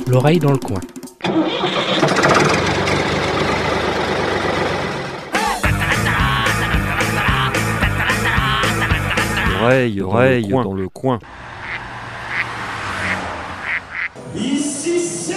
l'oreille dans le coin. L'oreille dans le coin. Ici c'est...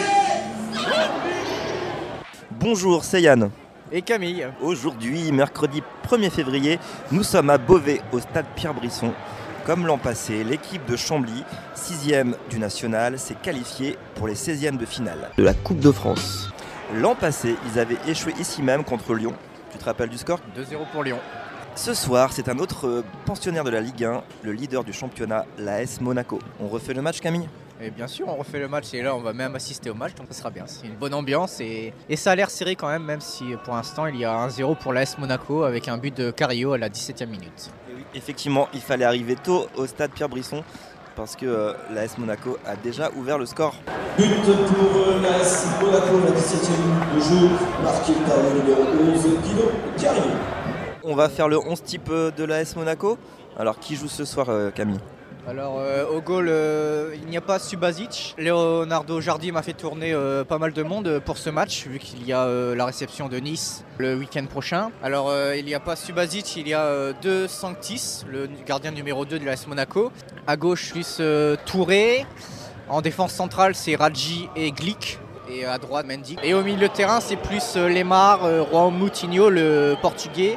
Bonjour, c'est Yann. Et Camille. Aujourd'hui, mercredi 1er février, nous sommes à Beauvais, au stade Pierre-Brisson. Comme l'an passé, l'équipe de Chambly, 6e du national, s'est qualifiée pour les 16e de finale de la Coupe de France. L'an passé, ils avaient échoué ici même contre Lyon. Tu te rappelles du score ? 2-0 pour Lyon. Ce soir, c'est un autre pensionnaire de la Ligue 1, le leader du championnat, l'AS Monaco. On refait le match, Camille ? Et bien sûr, on refait le match et là, on va même assister au match, donc ça sera bien. C'est une bonne ambiance et ça a l'air serré quand même si pour l'instant, il y a 1-0 pour l'AS Monaco avec un but de Carrillo à la 17e minute. Et oui, effectivement, il fallait arriver tôt au stade Pierre-Brisson parce que l'AS Monaco a déjà ouvert le score. But pour l'AS Monaco, la 17e minute de jeu, marqué par le numéro 11, Guido Carrillo. On va faire le 11 type de l'AS Monaco. Alors, qui joue ce soir, Camille ? Alors au goal, il n'y a pas Subasic. Leonardo Jardim a fait tourner pas mal de monde pour ce match, vu qu'il y a la réception de Nice le week-end prochain. Alors il n'y a pas Subasic, il y a De Sanctis, le gardien numéro 2 de l'AS Monaco. À gauche, plus Touré. En défense centrale, c'est Radji et Glick. Et à droite, Mendy. Et au milieu de terrain, c'est plus Lemar, João Moutinho, le portugais.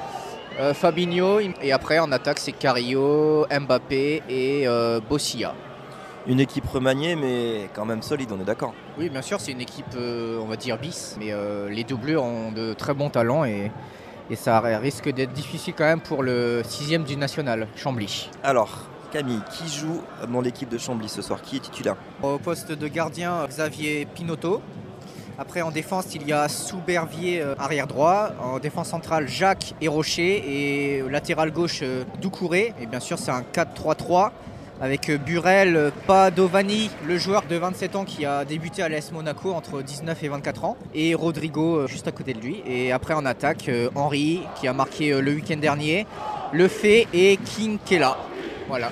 Fabinho, et après en attaque c'est Carrillo, Mbappé et Bossia. Une équipe remaniée mais quand même solide, on est d'accord. Oui, bien sûr, c'est une équipe on va dire bis, mais les doublures ont de très bons talents et ça risque d'être difficile quand même pour le 6e du national, Chambly. Alors Camille, qui joue dans l'équipe de Chambly ce soir ? Qui est titulaire ? Au poste de gardien, Xavier Pinotto. Après en défense, il y a Soubervier arrière droit. En défense centrale, Jacques et Rocher. Et latéral gauche, Doucouré. Et bien sûr, c'est un 4-3-3 avec Burel Padovani, le joueur de 27 ans qui a débuté à l'AS Monaco entre 19 et 24 ans. Et Rodrigo juste à côté de lui. Et après en attaque, Henry qui a marqué le week-end dernier. Lefebvre et Kinkela. Voilà.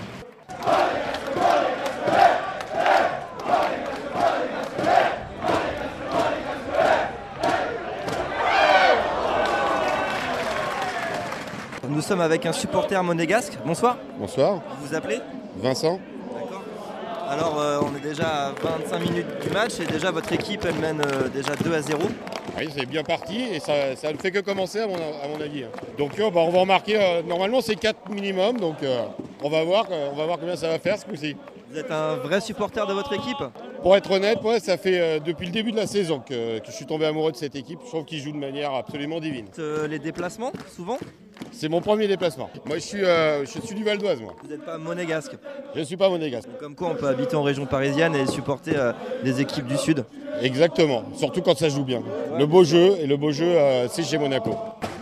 Nous sommes avec un supporter monégasque. Bonsoir. Bonsoir. Vous vous appelez ? Vincent. D'accord. Alors on est déjà à 25 minutes du match et déjà votre équipe elle mène déjà 2-0. Oui, c'est bien parti et ça ne fait que commencer à mon avis. Donc on va remarquer, normalement c'est 4 minimum, donc on va voir combien ça va faire ce coup-ci. Vous êtes un vrai supporter de votre équipe ? Pour être honnête, ça fait depuis le début de la saison que je suis tombé amoureux de cette équipe. Je trouve qu'ils jouent de manière absolument divine. Les déplacements, souvent ? C'est mon premier déplacement. Moi je suis du Val d'Oise moi. Vous n'êtes pas monégasque ? Je ne suis pas monégasque. Donc, comme quoi on peut habiter en région parisienne et supporter des équipes du Sud. Exactement, surtout quand ça joue bien. Ouais. Le beau jeu, c'est chez Monaco.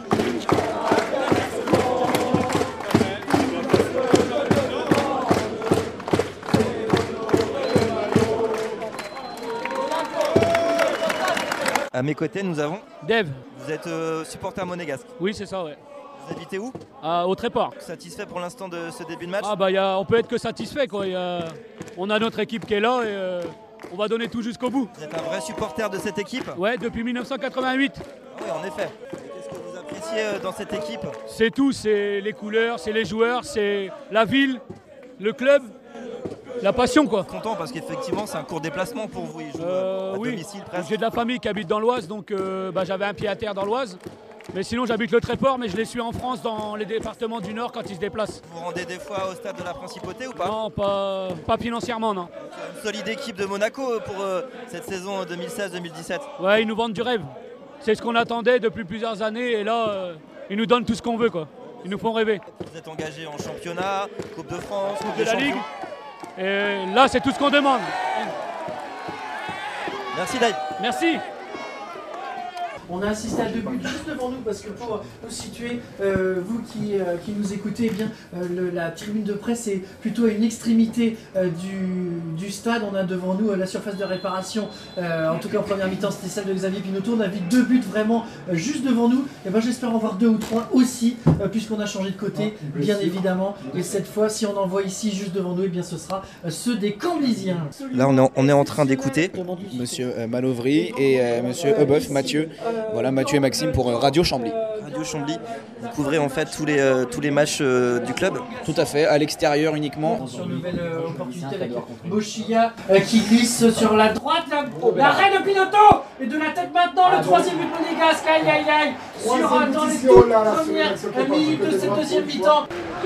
À mes côtés, nous avons Dave. Vous êtes supporter monégasque ? Oui, c'est ça, ouais. Vous habitez où ? Au Tréport. Satisfait pour l'instant de ce début de match ? On peut être que satisfait, quoi. On a notre équipe qui est là et on va donner tout jusqu'au bout. Vous êtes un vrai supporter de cette équipe ? Ouais, depuis 1988. Oui, en effet. Qu'est-ce que vous appréciez dans cette équipe ? C'est tout, c'est les couleurs, c'est les joueurs, c'est la ville, le club. La passion, quoi. Content parce qu'effectivement c'est un court déplacement pour vous. Ils jouent à domicile presque. J'ai de la famille qui habite dans l'Oise, donc j'avais un pied à terre dans l'Oise. Mais sinon j'habite le Tréport, mais je les suis en France dans les départements du Nord quand ils se déplacent. Vous vous rendez des fois au stade de la Principauté ou pas ? Non, pas financièrement, non. Une solide équipe de Monaco pour cette saison 2016-2017. Ouais, ils nous vendent du rêve. C'est ce qu'on attendait depuis plusieurs années et là, ils nous donnent tout ce qu'on veut, quoi. Ils nous font rêver. Vous êtes engagé en championnat, Coupe de France, Coupe de la Ligue. Et là, c'est tout ce qu'on demande. Merci Dave. Merci. On a assisté à 2 buts juste devant nous parce que pour nous situer, vous qui nous écoutez, eh bien, la tribune de presse est plutôt à une extrémité du stade. On a devant nous la surface de réparation, en tout cas en première mi-temps c'était celle de Xavier Pinoteau. On a vu 2 buts vraiment juste devant nous. Et ben, j'espère en voir 2 ou 3 aussi, puisqu'on a changé de côté, bien évidemment. Et cette fois, si on en voit ici juste devant nous, eh bien, ce sera ceux des Camblisiens. Là, on est en train d'écouter Monsieur Malovry et Monsieur Eubeuf, Mathieu. Voilà, Mathieu et Maxime pour Radio Chambly. Radio Chambly, vous couvrez en fait tous les matchs du club? Tout à fait, à l'extérieur uniquement. Sur une nouvelle opportunité avec Bochilla qui glisse sur la droite, l'arrêt de Pinoteau et de la tête maintenant, le 3e but monégasque, aïe aïe aïe, dans les toutes premières minutes de cette deuxième mi-temps.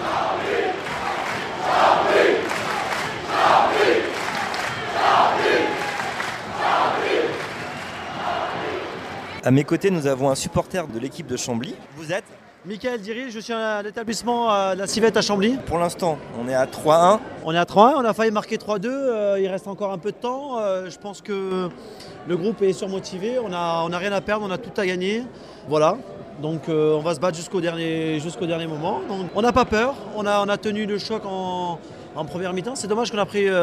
À mes côtés, nous avons un supporter de l'équipe de Chambly. Vous êtes? Michael Diri, je suis à l'établissement de la Civette à Chambly. Pour l'instant, on est à 3-1. On est à 3-1, on a failli marquer 3-2, il reste encore un peu de temps. Je pense que le groupe est surmotivé, on n'a rien à perdre, on a tout à gagner. Voilà, donc on va se battre jusqu'au dernier moment. Donc, on n'a pas peur, on a tenu le choc en première mi-temps. C'est dommage qu'on a pris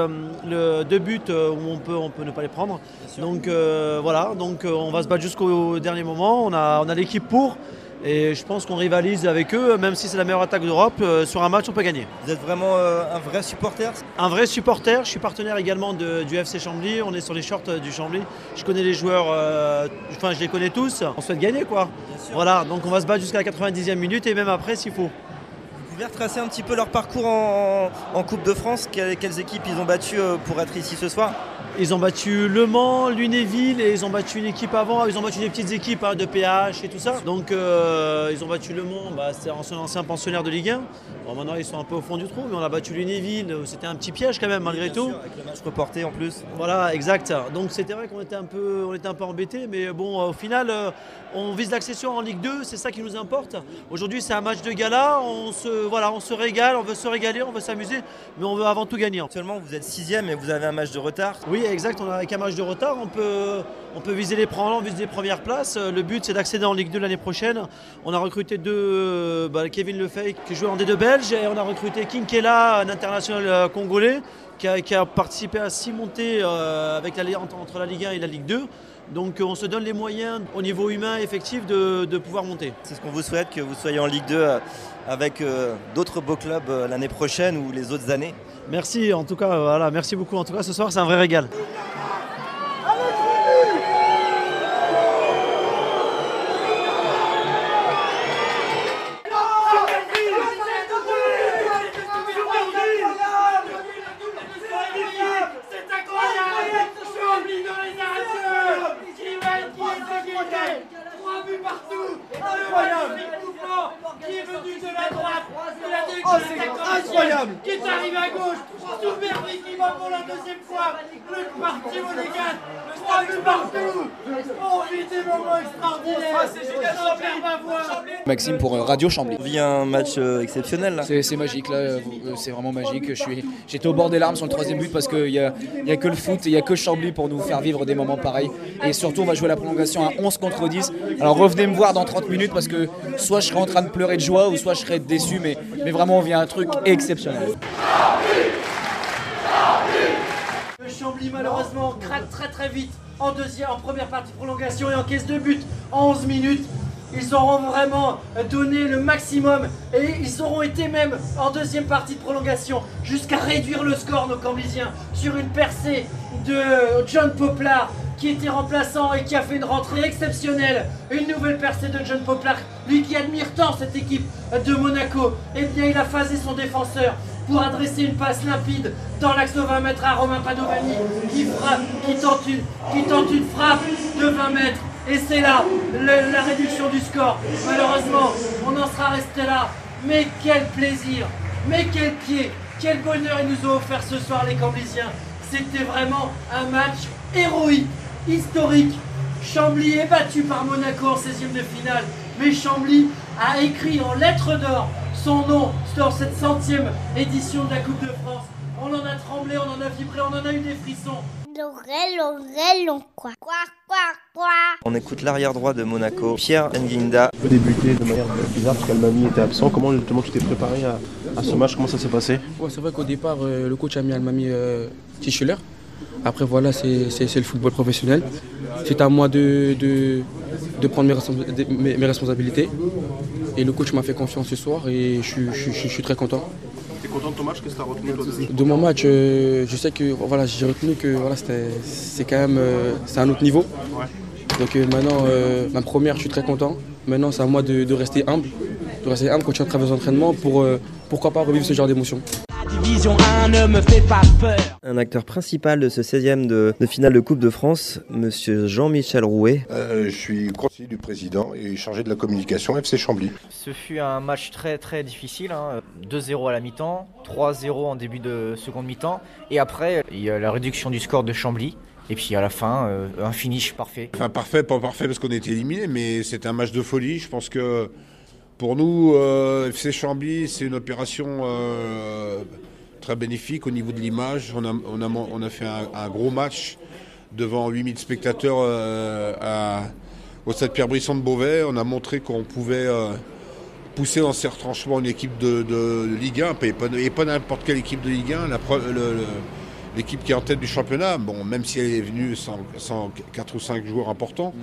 2 buts où on peut ne pas les prendre. Donc voilà, donc on va se battre jusqu'au dernier moment, on a l'équipe pour. Et je pense qu'on rivalise avec eux, même si c'est la meilleure attaque d'Europe, sur un match on peut gagner. Vous êtes vraiment un vrai supporter? Un vrai supporter, je suis partenaire également du FC Chambly, on est sur les shorts du Chambly. Je connais les joueurs, je les connais tous, on souhaite gagner quoi. Voilà, donc on va se battre jusqu'à la 90e minute et même après s'il faut. Vous pouvez retracer un petit peu leur parcours en Coupe de France, quelles équipes ils ont battu pour être ici ce soir? Ils ont battu Le Mans, Lunéville et ils ont battu une équipe avant. Ils ont battu des petites équipes de PH et tout ça. Donc ils ont battu Le Mans, c'est un ancien pensionnaire de Ligue 1. Bon, maintenant ils sont un peu au fond du trou, mais on a battu Lunéville. C'était un petit piège quand même malgré tout. Sûr, avec le match reporté en plus. Voilà, exact. Donc c'était vrai qu'on était un peu embêtés, mais bon, au final, on vise l'accession en Ligue 2, c'est ça qui nous importe. Aujourd'hui, c'est un match de gala. On se régale, on veut se régaler, on veut s'amuser, mais on veut avant tout gagner. Actuellement, vous êtes 6e et vous avez un match de retard. Oui, exact. On a avec un match de retard, on peut viser les premières places. Le but, c'est d'accéder en Ligue 2 l'année prochaine. On a recruté Kevin Lefebvre qui joue en D2 belge et on a recruté Kinkela, un international congolais qui a participé à 6 montées avec entre la Ligue 1 et la Ligue 2. Donc on se donne les moyens au niveau humain et effectif de pouvoir monter. C'est ce qu'on vous souhaite, que vous soyez en Ligue 2 avec d'autres beaux clubs l'année prochaine ou les autres années. Merci en tout cas, voilà, merci beaucoup. En tout cas ce soir c'est un vrai régal. Incroyable! Qui est arrivé à gauche, Soubervi qui va pour la deuxième fois, le parti monégasque, 3 buts partout! On vit des moments extraordinaires! C'est génial, superbe à voir! Maxime pour Radio Chambly. On vit un match exceptionnel là. C'est magique là, c'est vraiment magique. J'étais au bord des larmes sur le 3e but parce qu'il n'y a que le foot, il n'y a que Chambly pour nous faire vivre des moments pareils. Et surtout on va jouer la prolongation à 11 contre 10. Alors revenez me voir dans 30 minutes parce que soit je serai en train de pleurer de joie ou soit je serai déçu, mais vraiment on vit un truc exceptionnel. Le Chambly malheureusement craque très vite en première partie de prolongation et encaisse 2 buts en 11 minutes. Ils auront vraiment donné le maximum et ils auront été même en deuxième partie de prolongation jusqu'à réduire le score, nos Camblisiens, sur une percée de John Poplar qui était remplaçant et qui a fait une rentrée exceptionnelle. Une nouvelle percée de John Poplar, lui qui admire tant cette équipe de Monaco. Eh bien il a phasé son défenseur pour adresser une passe limpide dans l'axe de 20 mètres à Romain Padovani qui tente une frappe de 20 mètres. Et c'est là la réduction du score. Malheureusement, on en sera resté là. Mais quel plaisir, mais quel pied, quel bonheur ils nous ont offert ce soir les Camblisiens. C'était vraiment un match héroïque, historique. Chambly est battu par Monaco en 16e de finale. Mais Chambly a écrit en lettres d'or son nom dans cette 100e édition de la Coupe de France. On en a tremblé, on en a vibré, on en a eu des frissons. quoi. On écoute l'arrière droit de Monaco, Pierre Nguinda. On peut débuter de manière bizarre parce qu'Almami était absent. Comment justement tu t'es préparé à ce match? Comment ça s'est passé? Ouais, c'est vrai qu'au départ, le coach a mis Almami titulaire. Après voilà, c'est le football professionnel. C'est à moi de prendre mes responsabilités. Et le coach m'a fait confiance ce soir et je suis très content. T'es content de ton match? Qu'est-ce que t'as retenu toi de mon match? Je sais que voilà, j'ai retenu que voilà, c'est quand même c'est un autre niveau. Ouais. Donc maintenant, ma première, je suis très content. Maintenant, c'est à moi de rester humble. De rester humble, continuer à travailler aux entraînements pour pourquoi pas revivre ce genre d'émotion. Division 1 ne me fait pas peur. Un acteur principal de ce 16e de finale de Coupe de France, monsieur Jean-Michel Rouet. Je suis conseiller du président et chargé de la communication FC Chambly. Ce fut un match très très difficile, 2-0 à la mi-temps, 3-0 en début de seconde mi-temps. Et après, il y a la réduction du score de Chambly. Et puis à la fin, un finish parfait. Enfin parfait, pas parfait parce qu'on était éliminé, mais c'était un match de folie. Je pense que pour nous, FC Chambly, c'est une opération très bénéfique au niveau de l'image. On a fait un gros match devant 8000 spectateurs au stade Pierre-Brisson de Beauvais. On a montré qu'on pouvait pousser dans ses retranchements une équipe de Ligue 1, et pas n'importe quelle équipe de Ligue 1. L'équipe qui est en tête du championnat, bon, même si elle est venue sans 4 ou 5 joueurs importants,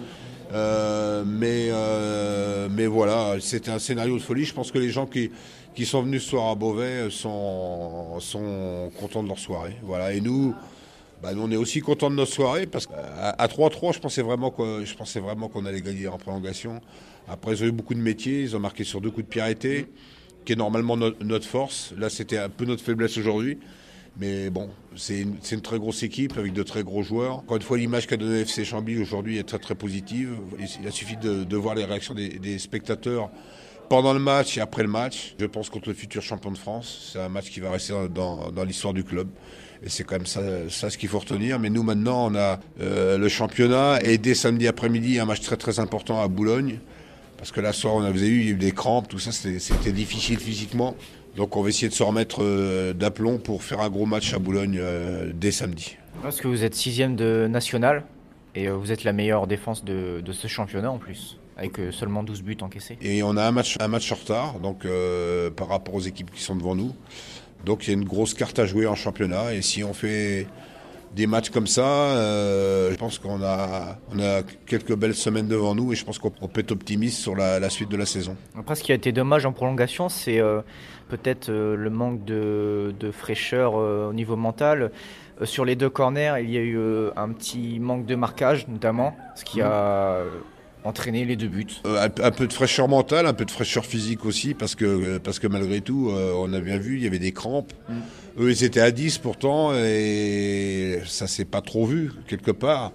mais voilà, c'était un scénario de folie. Je pense que les gens qui sont venus ce soir à Beauvais sont contents de leur soirée. Voilà. Et nous, nous, on est aussi contents de notre soirée parce qu'à 3-3, je pensais vraiment qu'on allait gagner en prolongation. Après, ils ont eu beaucoup de métiers, ils ont marqué sur 2 coups de pied arrêtés, qui est normalement notre force. Là, c'était un peu notre faiblesse aujourd'hui. Mais bon, c'est une très grosse équipe avec de très gros joueurs. Encore une fois, l'image qu'a donnée FC Chambly aujourd'hui est très très positive. Il a suffi de voir les réactions des spectateurs pendant le match et après le match. Je pense contre le futur champion de France. C'est un match qui va rester dans l'histoire du club. Et c'est quand même ça ce qu'il faut retenir. Mais nous maintenant, on a le championnat et dès samedi après-midi, un match très très important à Boulogne. Parce que là, ce soir, il y a eu des crampes, tout ça, c'était difficile physiquement. Donc on va essayer de se remettre d'aplomb pour faire un gros match à Boulogne dès samedi. Parce que vous êtes 6e de national et vous êtes la meilleure défense de ce championnat en plus, avec seulement 12 buts encaissés. Et on a un match en retard donc, par rapport aux équipes qui sont devant nous. Donc il y a une grosse carte à jouer en championnat et si on fait des matchs comme ça, je pense qu'on a quelques belles semaines devant nous et je pense qu'on peut être optimiste sur la suite de la saison. Après, ce qui a été dommage en prolongation, c'est peut-être le manque de fraîcheur au niveau mental. Sur les 2 corners, il y a eu un petit manque de marquage notamment, ce qui a entraîné les 2 buts. Un peu de fraîcheur mentale, un peu de fraîcheur physique aussi, parce que malgré tout, on a bien vu, il y avait des crampes. Eux, ils étaient à 10 pourtant, et ça s'est pas trop vu, quelque part.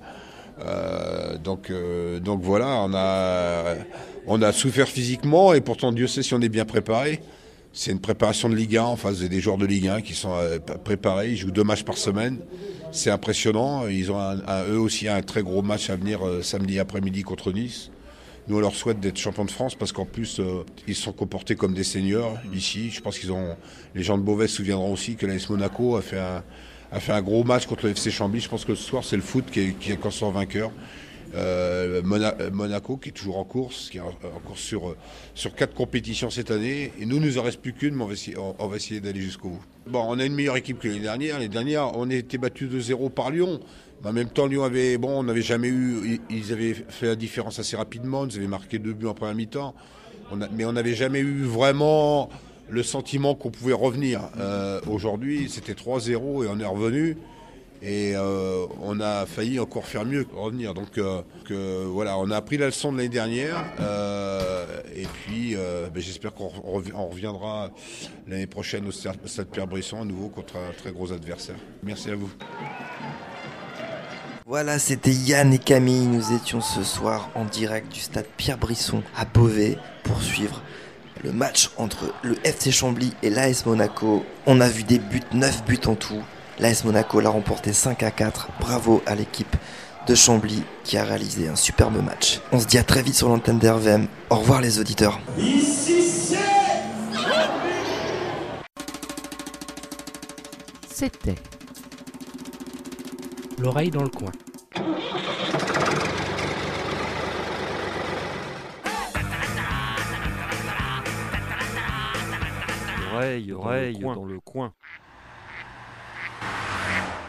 Donc voilà, on a souffert physiquement, et pourtant, Dieu sait si on est bien préparé. C'est une préparation de Ligue 1 en face des joueurs de Ligue 1 qui sont préparés. Ils jouent 2 matchs par semaine. C'est impressionnant. Ils ont eux aussi un très gros match à venir samedi après-midi contre Nice. Nous, on leur souhaite d'être champions de France parce qu'en plus, ils se sont comportés comme des seniors ici. Je pense les gens de Beauvais se souviendront aussi que l'AS Monaco a fait un gros match contre le FC Chambly. Je pense que ce soir, c'est le foot qui est encore son vainqueur. Monaco qui est toujours en course, qui est en course sur 4 compétitions cette année. Et nous en reste plus qu'une, mais on va essayer d'aller jusqu'au bout. Bon, on a une meilleure équipe que l'année dernière. L'année dernière, on a été battus 2-0 par Lyon. Mais en même temps, Lyon on n'avait jamais eu. Ils avaient fait la différence assez rapidement. Ils avaient marqué 2 buts en première mi-temps. Mais on n'avait jamais eu vraiment le sentiment qu'on pouvait revenir. Aujourd'hui, c'était 3-0 et on est revenu. Et on a failli encore faire mieux que revenir. Donc voilà, on a appris la leçon de l'année dernière. Et puis j'espère qu'on reviendra l'année prochaine au stade Pierre-Brisson à nouveau contre un très gros adversaire. Merci à vous. Voilà, c'était Yann et Camille. Nous étions ce soir en direct du stade Pierre-Brisson à Beauvais pour suivre le match entre le FC Chambly et l'AS Monaco. On a vu des buts, 9 buts en tout. L'AS Monaco l'a remporté 5-4. Bravo à l'équipe de Chambly qui a réalisé un superbe match. On se dit à très vite sur l'antenne d'RVM. Au revoir les auditeurs. C'était L'oreille dans le coin. L'oreille dans le coin.